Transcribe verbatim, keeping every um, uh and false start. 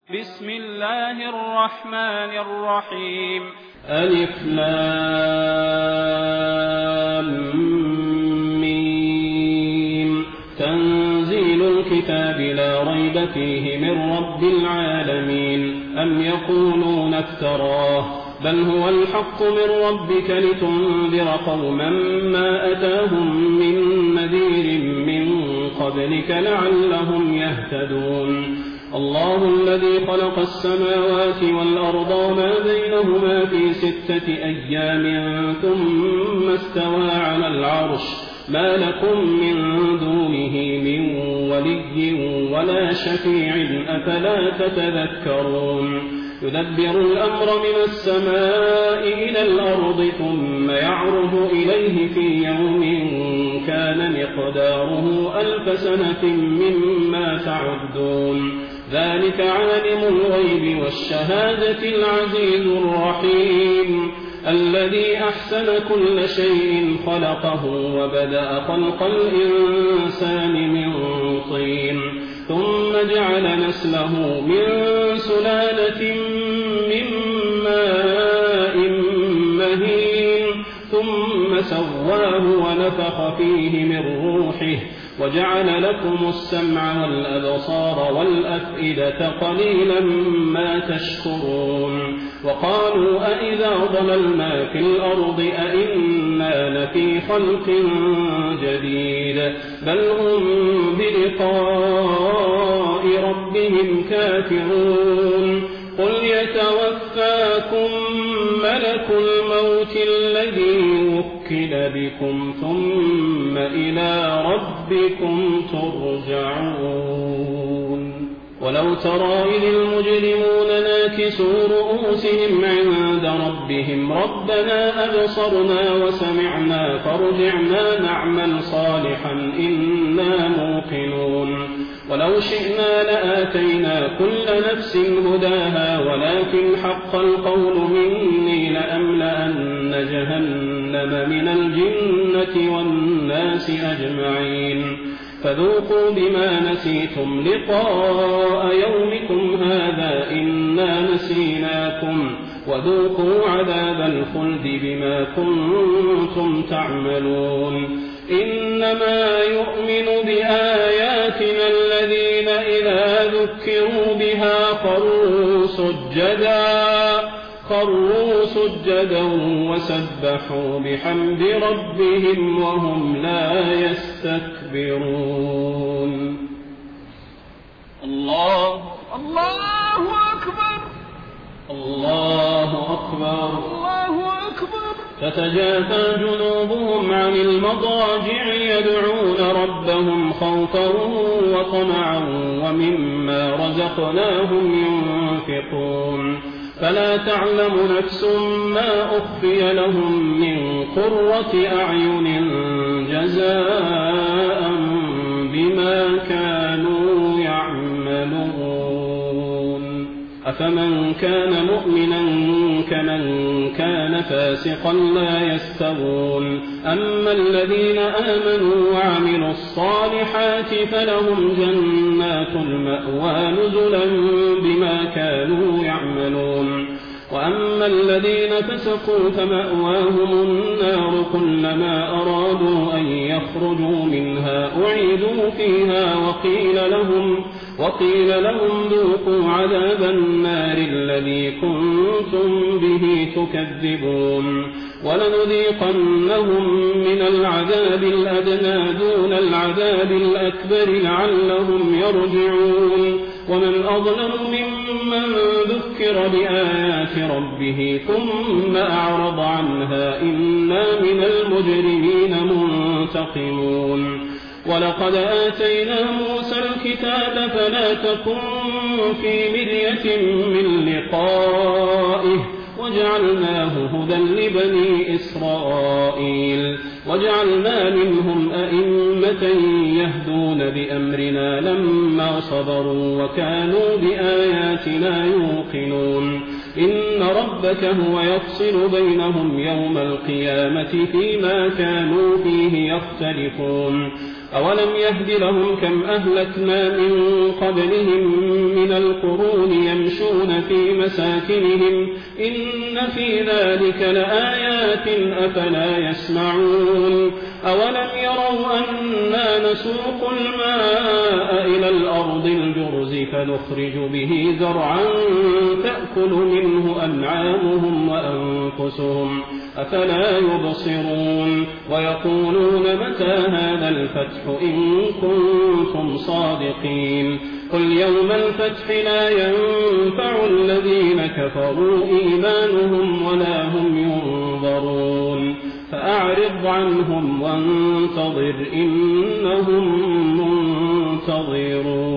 بسم الله الرحمن الرحيم. ألف لام ميم. تنزيل الكتاب لا ريب فيه من رب العالمين. أم يقولون افتراه بل هو الحق من ربك لتنذر قوما ما أتاهم من نذير من قبلك لعلهم يهتدون. الله الذي خلق السماوات والأرض وما بينهما في ستة أيام ثم استوى على العرش ما لكم من دونه من ولي ولا شفيع أفلا تتذكرون. يدبر الأمر من السماء إلى الأرض ثم يعرج إليه في يوم كان مقداره ألف سنة مما تعدون. ذلك عالم الغيب والشهادة العزيز الرحيم الذي أحسن كل شيء خلقه وبدأ خلق الإنسان من طين ثم جعل نسله من سلالة من ماء مهين ثم سواه ونفخ فيه من روحه وجعل لكم السمع والأبصار والأفئدة قليلا ما تشكرون. وقالوا أئذا ضللنا في الأرض أئنا لفي خلق جديد بل هم بلقاء ربهم كافرون. قل يتوفاكم ملك الموت الذي وكل بكم ثم إلى ربكم ترجعون. ولو ترى إذ المجرمون ناكسوا رؤوسهم عند ربهم ربنا أبصرنا وسمعنا فارجعنا نعمل صالحا إنا موقنون. ولو شئنا لآتينا كل نفس هداها ولكن حق القول مني لأملأن جهنم من الجنة والناس أجمعين. فذوقوا بما نسيتم لقاء يومكم هذا إنا نسيناكم وذوقوا عذاب الخلد بما كنتم تعملون. إنما يؤمن بآياتنا الذين إذا ذكروا بها خروا سجدا خروا سجدا وسبحوا بحمد ربهم وهم لا يستكبرون. الله الله أكبر الله أكبر الله أكبر. تتجافى جنوبهم عن المضاجع يدعون ربهم خوفا وطمعا ومما رزقناهم ينفقون. فلا تعلم نفس ما أخفي لهم من قرة أعين جزاء بما كانوا يعملون. أفمن كان مؤمنا كمن كان فاسقا لا يستوون. أما الذين آمنوا وعملوا الصالحات فلهم جنات المأوى نزلا بما كانوا يعملون. وأما الذين فسقوا فمأواهم النار كلما أرادوا أن يخرجوا منها أعيدوا فيها وقيل لهم وقيل لهم ذوقوا عذاب النار الذي كنتم به تكذبون. ولنذيقنهم من العذاب الأدنى دون العذاب الأكبر لعلهم يرجعون. ومن أظلم ممن ذكر بآيات ربه ثم أعرض عنها إنا من المجرمين منتقمون. ولقد آتينا موسى الكتاب فلا تكن في مرية من لقائه وجعلناه هدى لبني إسرائيل وجعلنا منهم أئمة يهدون بأمرنا لما صبروا وكانوا بآياتنا يوقنون. إن ربك هو يفصل بينهم يوم القيامة فيما كانوا فيه يختلفون. أولم يهد لهم كم أهلكنا من قبلهم من القرون يمشون في مساكنهم إن في ذلك لآيات أفلا يسمعون أولم يروا أنا نسوق الماء إلى الأرض الجرز فنخرج به زرعا تأكل منه أنعامهم وأنفسهم أفلا يبصرون ويقولون متى هذا الفتح إن كنتم صادقين قل يوم الفتح لا ينفع الذين كفروا إيمانهم ولا هم ينظرون فأعرض عنهم وانتظر إنهم منتظرون